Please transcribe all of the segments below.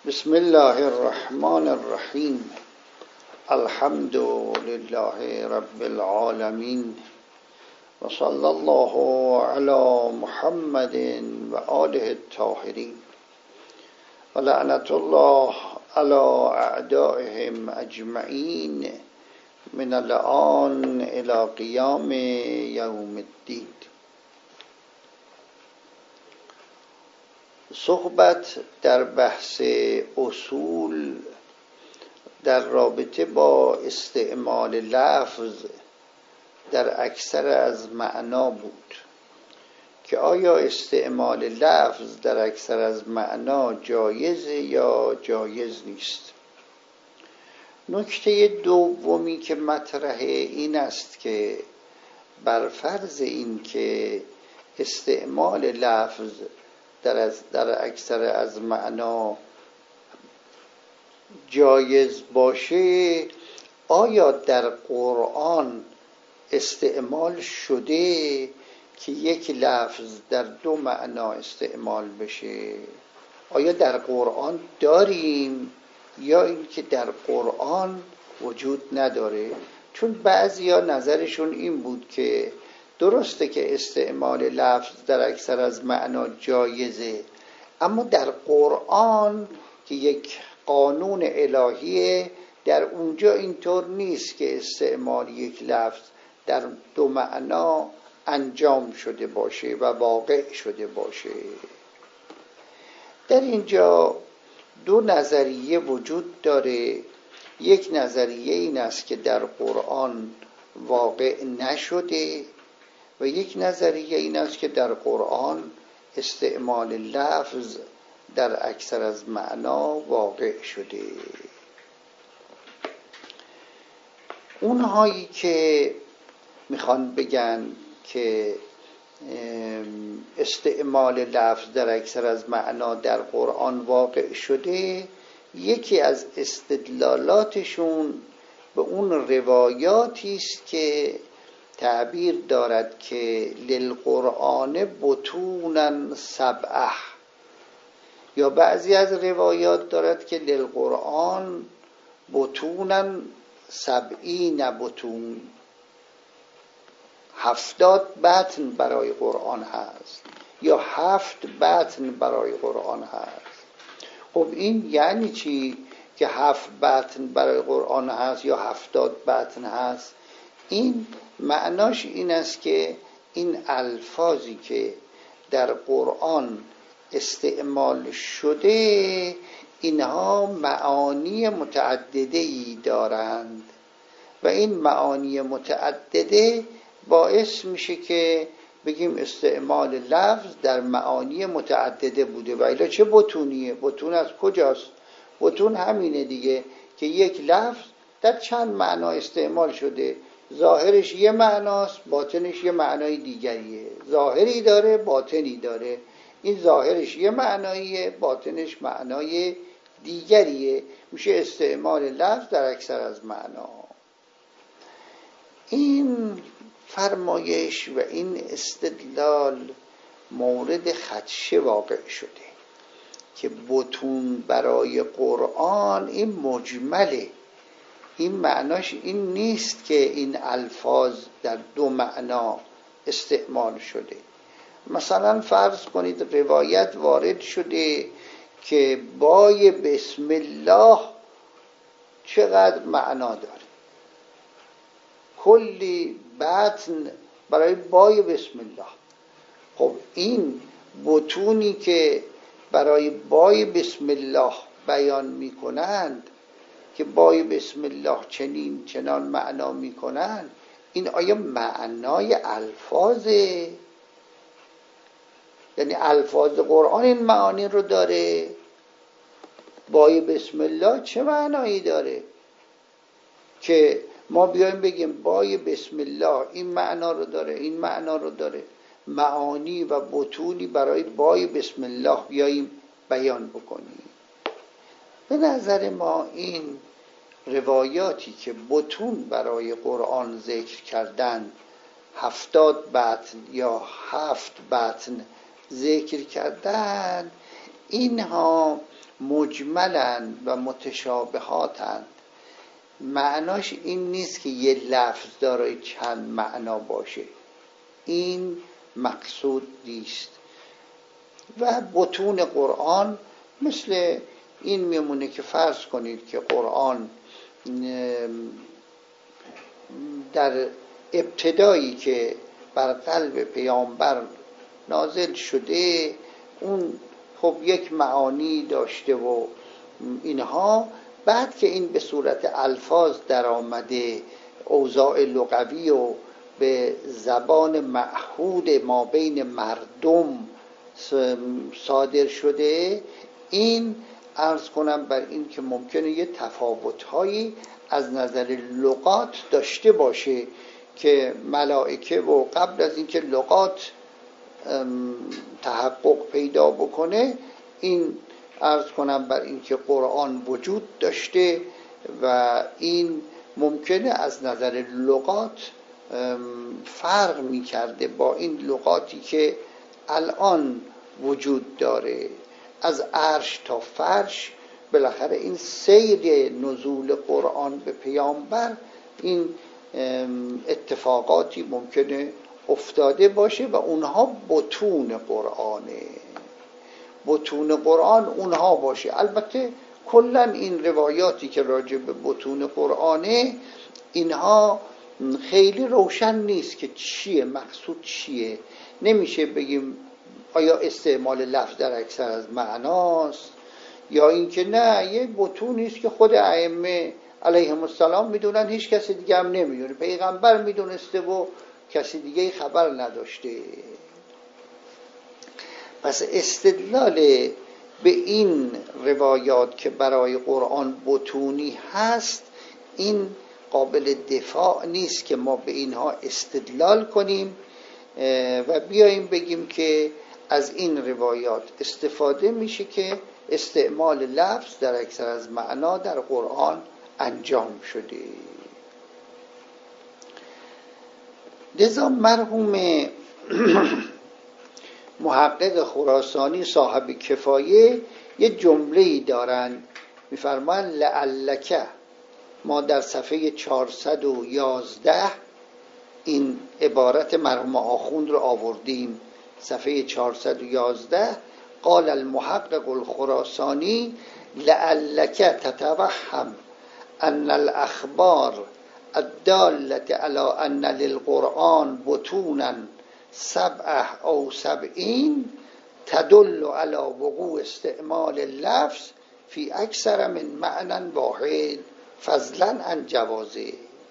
بسم الله الرحمن الرحیم. الحمد لله رب العالمین و صلی الله علی محمد و آله الطاهرین و لعنت الله علی اعدائهم اجمعین من الآن الی قیام یوم الدین. صحبت در بحث اصول در رابطه با استعمال لفظ در اکثر از معنا بود که آیا استعمال لفظ در اکثر از معنا جایز یا جایز نیست. نکته دومی که مطرحه این است که بر فرض این که استعمال لفظ در اکثر از معنا جایز باشه، آیا در قرآن استعمال شده که یک لفظ در دو معنا استعمال بشه؟ آیا در قرآن داریم یا اینکه در قرآن وجود نداره؟ چون بعضیا نظرشون این بود که درسته که استعمال لفظ در اکثر از معنا جایزه، اما در قرآن که یک قانون الهیه در اونجا اینطور نیست که استعمال یک لفظ در دو معنا انجام شده باشه و واقع شده باشه. در اینجا دو نظریه وجود داره. یک نظریه این است که در قرآن واقع نشده و یک نظریه این است که در قرآن استعمال لفظ در اکثر از معنا واقع شده. اونهایی که میخوان بگن که استعمال لفظ در اکثر از معنا در قرآن واقع شده، یکی از استدلالاتشون به اون روایاتی است که تعبیر دارد که للقرآن بطونا سبعه، یا بعضی از روایات دارد که للقرآن بطونا سبعین بطون، 70 بطن برای قرآن هست یا 7 بطن برای قرآن هست. خب این یعنی چی که 7 بطن برای قرآن هست یا 70 بطن هست؟ این معناش این است که این الفاظی که در قرآن استعمال شده اینها معانی متعدده‌ای دارند و این معانی متعدده باعث میشه که بگیم استعمال لفظ در معانی متعدده بوده. و الا چه بطونیه؟ بطون از کجاست؟ بطون همینه دیگه که یک لفظ در چند معنا استعمال شده، ظاهرش یه معناست، باطنش یه معنای دیگریه. ظاهری داره، باطنی داره. این ظاهرش یه معناییه، باطنش معنای دیگریه. میشه استعمال لفظ در اکثر از معنا. این فرمایش و این استدلال مورد خدشه واقع شده که بطون برای قرآن این مجمله. این معناش این نیست که این الفاظ در دو معنا استعمال شده. مثلا فرض کنید روایت وارد شده که بای بسم الله چقدر معنا داره، کلی بطن برای بای بسم الله. خب این بطونی که برای بای بسم الله بیان میکنند که بای بسم الله چنین چنان معنا میکنن، این آیا معنای الفاظه؟ یعنی الفاظ قرآن این معانی رو داره؟ بای بسم الله چه معنایی داره که ما بیایم بگیم بای بسم الله این معنا رو داره، این معنا رو داره؟ معانی و بطونی برای بای بسم الله بیاییم بیان بکنیم. به نظر ما این روایاتی که بطون برای قرآن ذکر کردن، 70 بطن یا 7 بطن ذکر کردن، اینها مجملن و متشابهاتن، معناش این نیست که یه لفظ داره چند معنا باشه، این مقصود نیست. و بطون قرآن مثل این میمونه که فرض کنید که قرآن در ابتدایی که بر قلب پیامبر نازل شده اون خب یک معانی داشته و اینها، بعد که این به صورت الفاظ در آمده، اوضاع لغوی و به زبان معهود ما بین مردم صادر شده، این عرض کنم بر این که ممکنه یه تفاوت‌هایی از نظر لغات داشته باشه که ملائکه و قبل از اینکه لغات تحقق پیدا بکنه، این عرض کنم بر این که قرآن وجود داشته و این ممکنه از نظر لغات فرق می کرده با این لغاتی که الان وجود داره. از عرش تا فرش بالاخره این سیر نزول قرآن به پیامبر، این اتفاقاتی ممکنه افتاده باشه و اونها بطون قرآنه، بطون قرآن اونها باشه. البته کلا این روایاتی که راجع به بطون قرآنه اینها خیلی روشن نیست که چیه، مقصود چیه. نمیشه بگیم آیا استعمال لفظ در اکثر از معناست یا اینکه نه یه بطونی است که خود ائمه علیهم السلام میدونن، هیچ کسی دیگه هم نمیدونه، پیغمبر میدونسته و کسی دیگه خبر نداشته. پس استدلال به این روایات که برای قرآن بطونی هست، این قابل دفاع نیست که ما به اینها استدلال کنیم و بیاییم بگیم که از این روایات استفاده میشه که استعمال لفظ در اکثر از معنا در قرآن انجام شده. لذا مرحوم محقق خراسانی صاحب کفایه یه جمله‌ای دارن، میفرمایند لعلک، ما در صفحه 411 این عبارت مرحوم آخوند رو آوردیم، صفحه 411 قال المحقق الخراسانی لعلک تتوهم ان الاخبار الدالة على ان للقرآن بطونا 7 أو 70 تدل على وقوع استعمال اللفظ في اکثر من معنى واحد فضلا عن جوازه.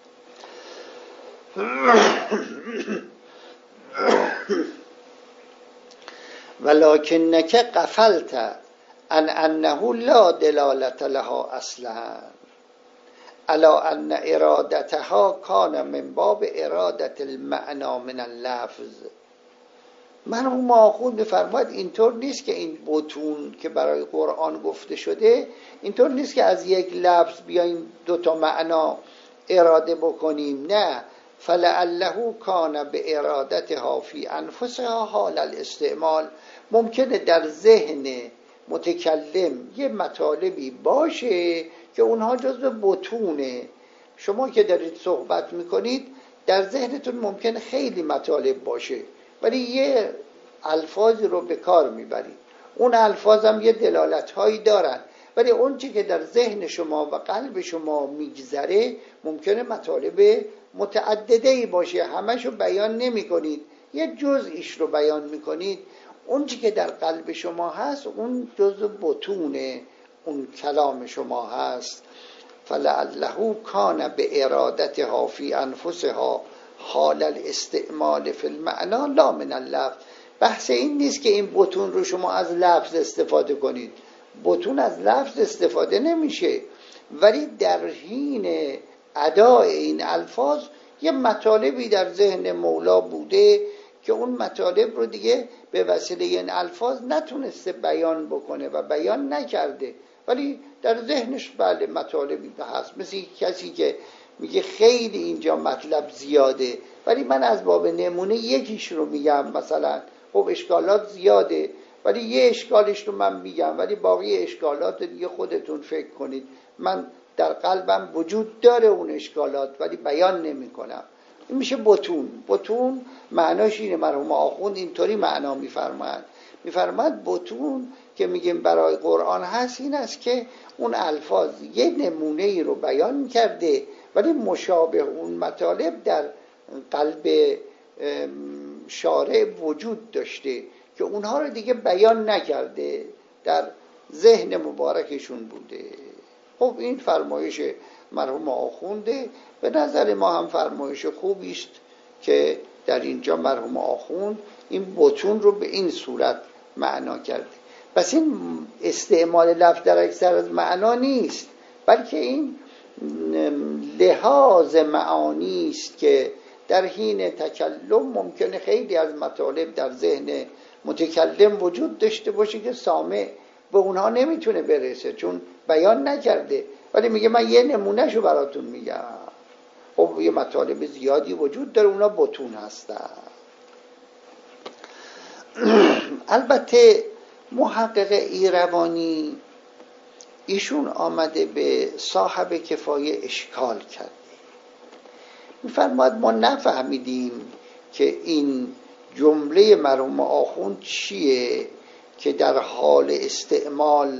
ولكنك غفلت عن انه لا دلالة لها اصلا على ان ارادتها كان من باب ارادة المعنى من اللفظ. مرحوم آخوند می‌فرماید اینطور نیست که این بطون که برای قرآن گفته شده، اینطور نیست که از یک لفظ بیایم 2 معنا اراده بکنیم، نه، فلعله کان به ارادتها فی انفسها حال الاستعمال. ممکنه در ذهن متکلم یه مطالبی باشه که اونها جزو بطونه. شما که دارید صحبت میکنید در ذهنتون ممکنه خیلی مطالب باشه، ولی یه الفاظی رو به کار میبرید، اون الفاظ هم یه دلالت هایی دارن، ولی اون چی که در ذهن شما و قلب شما میگذره ممکنه مطالب متعدده‌ای باشه، همشو بیان نمی کنید، یه جزئیش رو بیان میکنید. اون چی که در قلب شما هست اون جزء بطون اون کلام شما هست. فلعله کان به ارادتها فی انفسها حال الاستعمال فی المعنى لا من اللفظ. بحث این نیست که این بطون رو شما از لفظ استفاده کنید، بطون از لفظ استفاده نمیشه، ولی در حین ادای این الفاظ یه مطالبی در ذهن مولا بوده که اون مطالب رو دیگه به وسیله این الفاظ نتونسته بیان بکنه و بیان نکرده، ولی در ذهنش بله مطالبی هست. مثل کسی که میگه خیلی اینجا مطلب زیاده، ولی من از باب نمونه یکیش رو میگم، مثلا خب اشکالات زیاده ولی یه اشکالش رو من میگم، ولی باقی اشکالات دیگه خودتون فکر کنید. من در قلبم وجود داره اون اشکالات ولی بیان نمی کنم. این میشه بطون. بطون معناش اینه، مرحوم آخوند اینطوری معنا میفرماید بطون که میگیم برای قرآن هست این است که اون الفاظ یه نمونه ای رو بیان کرده ولی مشابه اون مطالب در قلب شارع وجود داشته که اونها رو دیگه بیان نکرده، در ذهن مبارکشون بوده. خب این فرمایش مرحوم آخونده، به نظر ما هم فرمایش خوبی است که در اینجا مرحوم آخوند این بطون رو به این صورت معنا کرده. پس این استعمال لفظ در اکثر از معنا نیست، بلکه این لحاظ معانی است که در حین تکلم ممکنه خیلی از مطالب در ذهن متکلم وجود داشته باشه که سامع به اونها نمیتونه برسه چون بیان نکرده، ولی میگه من یه نمونهشو براتون میگم. خب یه مطالب زیادی وجود داره، اونا بطون هستن. البته محقق ایروانی ایشون آمده به صاحب کفایه اشکال کرده، میفرماید ما نفهمیدیم که این جمله مرحوم آخوند چیه که در حال استعمال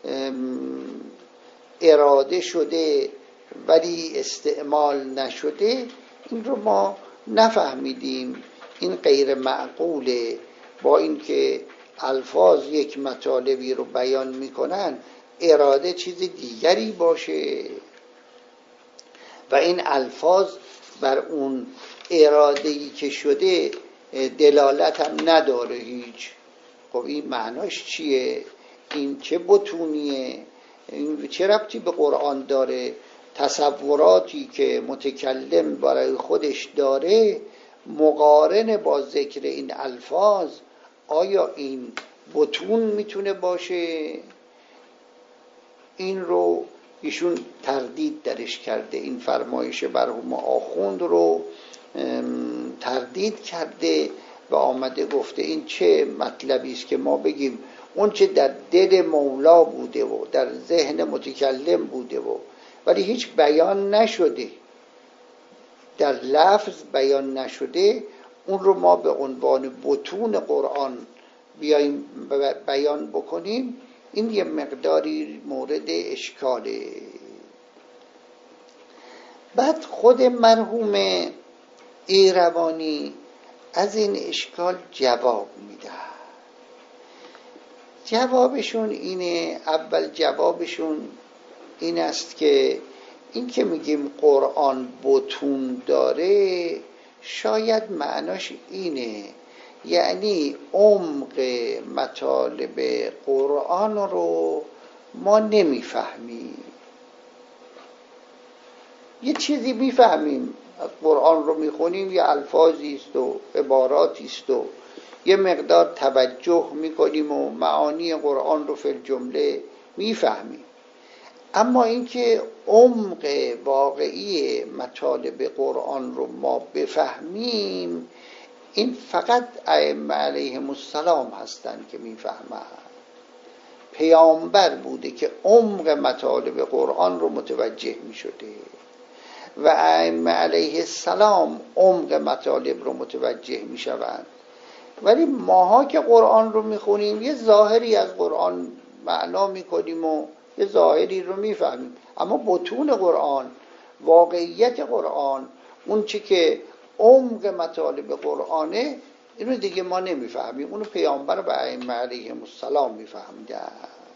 اراده شده ولی استعمال نشده. این رو ما نفهمیدیم، این غیر معقوله. با اینکه الفاظ یک مطالبی رو بیان میکنن اراده چیز دیگری باشه و این الفاظ بر اون اراده‌ای که شده دلالت هم نداره هیچ. خب این معناش چیه؟ این چه بطونیه؟ این چه ربطی به قرآن داره؟ تصوراتی که متکلم برای خودش داره مقارن با ذکر این الفاظ، آیا این بطون میتونه باشه؟ این رو ایشون تردید درش کرده، این فرمایش مرحوم آخوند رو تردید کرده و آمده گفته این چه مطلبی است که ما بگیم اون چه در دل مولا بوده و در ذهن متکلم بوده و ولی هیچ بیان نشده، در لفظ بیان نشده، اون رو ما به عنوان بطون قرآن بیایم بیان بکنیم. این یه مقداری مورد اشکاله. بعد خود مرحوم ایروانی از این اشکال جواب میده. جوابشون اینه، اول جوابشون این است که این که میگیم قرآن بطون داره شاید معناش اینه، یعنی عمق مطالب قرآن رو ما نمیفهمیم. یه چیزی میفهمیم، قرآن رو میخونیم یه الفاظی است و عباراتی است و یه مقدار توجه میکنیم و معانی قرآن رو فی الجمله میفهمیم، اما اینکه عمق واقعی مطالب قرآن رو ما بفهمیم این فقط ائمه علیهم السلام هستند که میفهمند. پیامبر بوده که عمق مطالب قرآن رو متوجه میشده و ائمه علیه السلام عمق مطالب رو متوجه میشوند. ولی ماها که قرآن رو میخونیم یه ظاهری از قرآن معنا میکنیم و یه ظاهری رو میفهمیم، اما بطون قرآن، واقعیت قرآن، اون چی که عمق مطالب قرآنه، اینو دیگه ما نمیفهمیم. اونو پیامبر و ائمه علیهم السلام میفهمیدن.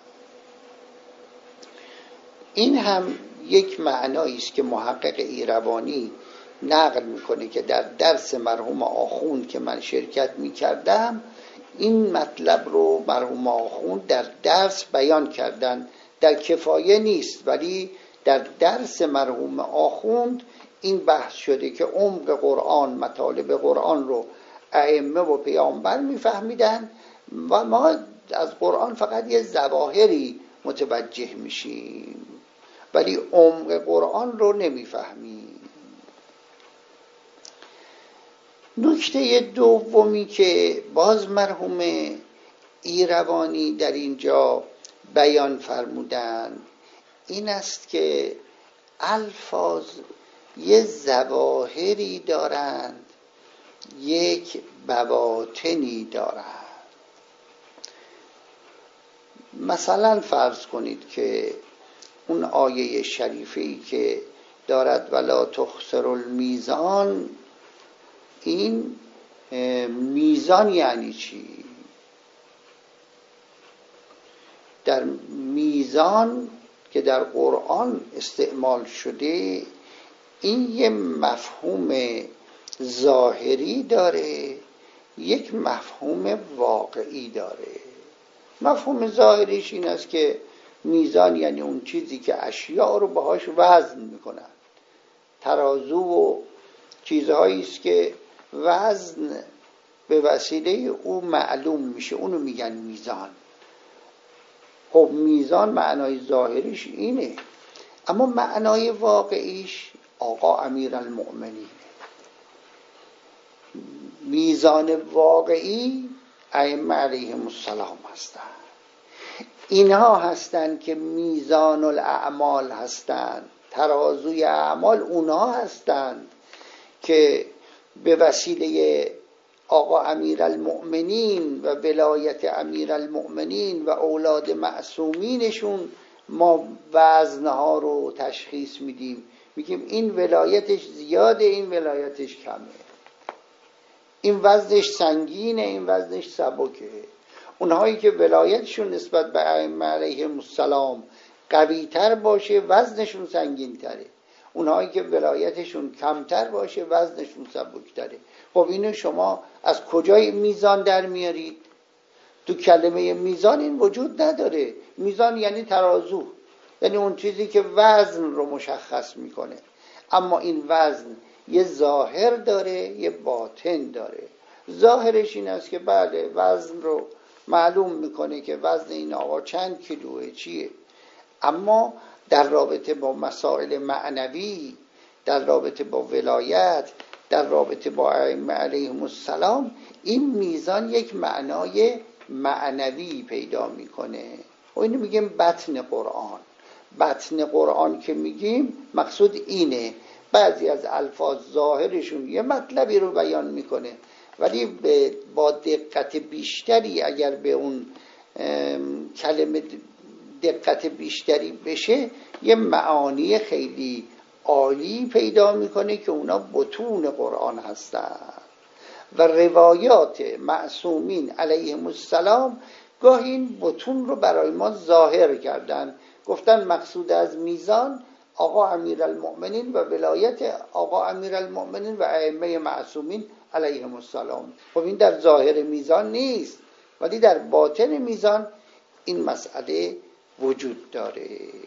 این هم یک معنایی است که محقق ایروانی نقل میکنه که در درس مرحوم آخوند که من شرکت میکردم این مطلب رو مرحوم آخوند در درس بیان کردن. در کفایه نیست ولی در درس مرحوم آخوند این بحث شده که عمق قرآن، مطالب قرآن رو ائمه و پیامبر میفهمیدن و ما از قرآن فقط یه ظواهری متوجه میشیم ولی عمق قرآن رو نمیفهمیم. نکته دومی که باز مرحوم ایروانی در اینجا بیان فرمودند این است که الفاظ یه ظواهری دارند، یک بواطنی دارند. مثلا فرض کنید که اون آیه شریفه‌ای که دارد ولا تخسر المیزان، این میزان یعنی چی؟ در میزان که در قرآن استعمال شده این یه مفهوم ظاهری داره، یک مفهوم واقعی داره. مفهوم ظاهریش این است که میزان یعنی اون چیزی که اشیاء رو باهاش وزن میکنن. ترازو و چیزهایی است که وزن به وسیله او معلوم میشه، اونو میگن میزان. خب میزان معنای ظاهریش اینه، اما معنای واقعیش آقا امیرالمؤمنین. میزان واقعی ائمه علیهم السلام هستند. اینها هستند که میزان الاعمال هستند، ترازوی اعمال اونها هستند که به وسیله آقا امیرالمؤمنین و ولایت امیرالمؤمنین و اولاد معصومینشون ما وزنها رو تشخیص میدیم، میگیم این ولایتش زیاده، این ولایتش کمه، این وزنش سنگینه، این وزنش سبکه. اونهایی که ولایتشون نسبت به ائمه علیهم السلام قوی تر باشه وزنشون سنگین تره، اونهایی که ولایتشون کمتر باشه وزنشون سبک تره. خب اینو شما از کجای میزان در میارید؟ تو کلمه میزان این وجود نداره. میزان یعنی ترازو، یعنی اون چیزی که وزن رو مشخص میکنه، اما این وزن یه ظاهر داره، یه باطن داره. ظاهرش این است که بله وزن رو معلوم میکنه که وزن این آقا چند کیلوه، چیه، اما در رابطه با مسائل معنوی، در رابطه با ولایت، در رابطه با ائمه علیهم السلام، این میزان یک معنای معنوی پیدا میکنه. و اینو میگیم بطن قرآن. بطن قرآن که میگیم مقصود اینه. بعضی از الفاظ ظاهرشون یه مطلبی رو بیان میکنه، ولی با دقت بیشتری اگر به اون کلمه دقت بیشتری بشه یه معانی خیلی عالی پیدا میکنه که اونا بطون قرآن هستن. و روایات معصومین علیهم السلام گاهی این بطون رو برای ما ظاهر کردن، گفتن مقصود از میزان آقا امیرالمؤمنین و ولایت آقا امیرالمؤمنین و ائمه معصومین علیهم السلام. خب این در ظاهر میزان نیست، ولی در باطن میزان این مسئله وجود داره.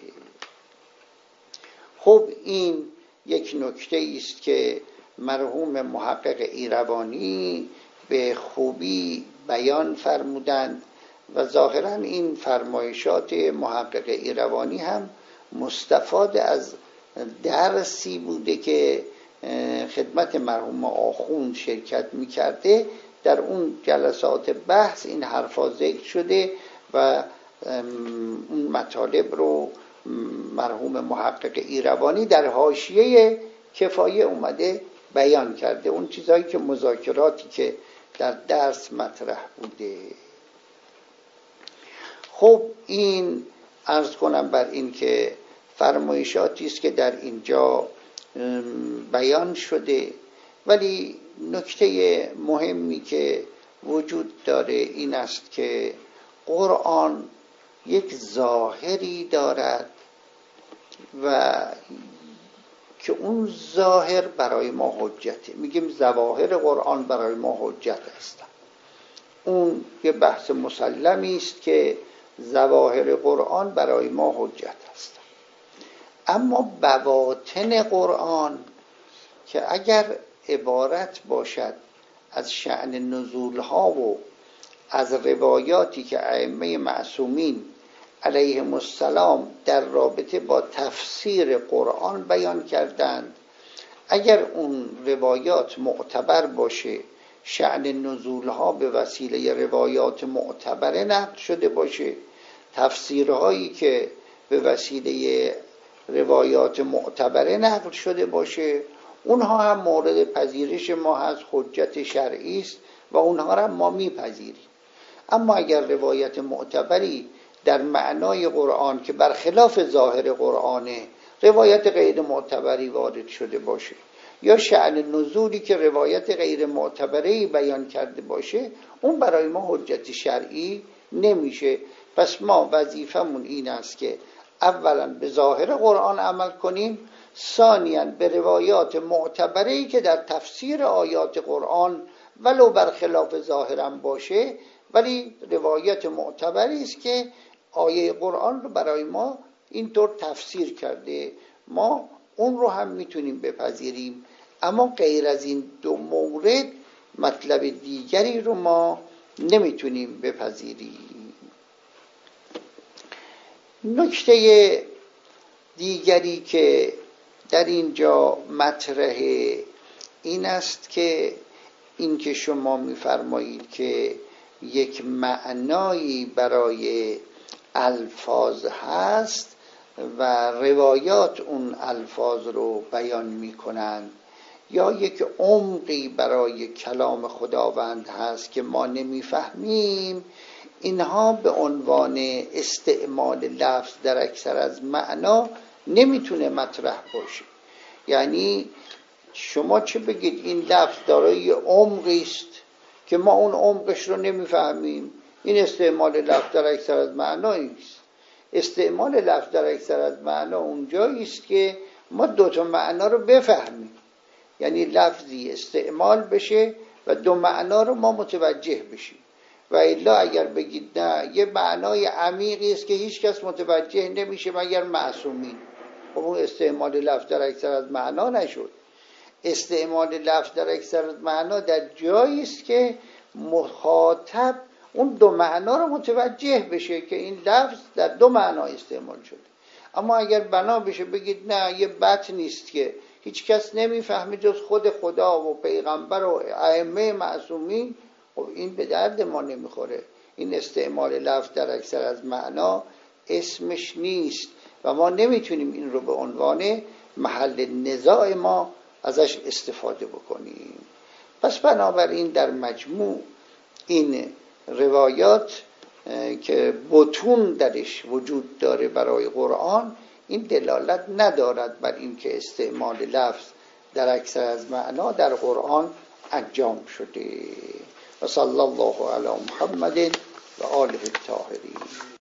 خب این یک نکته است که مرحوم محقق ایروانی به خوبی بیان فرمودند و ظاهرا این فرمایشات محقق ایروانی هم مستفاد از درسی بوده که خدمت مرحوم آخوند شرکت میکرده. در اون جلسات بحث این حرفا ذکر شده و اون مطالب رو مرحوم محقق ایروانی در حاشیه کفایه اومده بیان کرده، اون چیزهایی که مذاکراتی که در درس مطرح بوده. خب این عرض کنم بر این که فرمایشاتی است که در اینجا بیان شده، ولی نکته مهمی که وجود داره این است که قرآن یک ظاهری دارد و که اون ظاهر برای ما حجته. میگیم ظواهر قرآن برای ما حجت هستند. اون یه بحث مسلمی است که ظواهر قرآن برای ما حجت هستند، اما بواطن قرآن که اگر عبارت باشد از شأن نزولها و از روایاتی که ائمه معصومین علیهم السلام در رابطه با تفسیر قرآن بیان کردند، اگر اون روایات معتبر باشه، شأن نزول ها به وسیله روایات معتبره نقل شده باشه، تفسیرهایی که به وسیله روایات معتبره نقل شده باشه، اونها هم مورد پذیرش ما هست، حجت شرعی است و اونها را ما میپذیریم. اما اگر روایت معتبری در معنای قرآن که برخلاف ظاهر قرآنه روایت غیر معتبری وارد شده باشه، یا شأن نزولی که روایت غیر معتبری بیان کرده باشه، اون برای ما حجت شرعی نمیشه. پس ما وظیفمون این است که اولا به ظاهر قرآن عمل کنیم، ثانیاً به روایات معتبری که در تفسیر آیات قرآن ولو برخلاف ظاهرم باشه ولی روایت معتبری است که آیه قرآن رو برای ما اینطور تفسیر کرده، ما اون رو هم میتونیم بپذیریم. اما غیر از این دو مورد مطلب دیگری رو ما نمیتونیم بپذیریم. نکته دیگری که در اینجا مطرحه این است که این که شما میفرمایید که یک معنایی برای الفاظ هست و روایات اون الفاظ رو بیان میکنن، یا یک عمقی برای کلام خداوند هست که ما نمیفهمیم، اینها به عنوان استعمال لفظ در اکثر از معنا نمیتونه مطرح باشه. یعنی شما چه بگید این لفظ دارای عمقی است که ما اون عمقش رو نمیفهمیم، این استعمال لفظ در اکثر از معنایی است. استعمال لفظ در اکثر از معنا اونجایی است که ما دو تا معنا رو بفهمیم، یعنی لفظی استعمال بشه و دو معنا رو ما متوجه بشیم. و الا اگر بگید نه یه معنای عمیقی است که هیچ کس متوجه نمیشه مگر معصومین، خب اون استعمال لفظ در اکثر از معنا نشد. استعمال لفظ در اکثر از معنا در جایی است که مخاطب اون دو معنا رو متوجه بشه که این لفظ در دو معنا استعمال شده. اما اگر بنا بشه بگید نه یه متن نیست که هیچ کس نمیفهمه جز خود خدا و پیغمبر و ائمه معصومین، خب این به درد ما نمیخوره. این استعمال لفظ در اکثر از معنا اسمش نیست و ما نمیتونیم این رو به عنوان محل نزاع ما ازش استفاده بکنیم. پس بنابراین در مجموع این روایات که بطون درش وجود داره برای قرآن، این دلالت ندارد بر این که استعمال لفظ در اکثر از معنا در قرآن انجام شده. و صلی الله علی محمد و آله الطاهرین.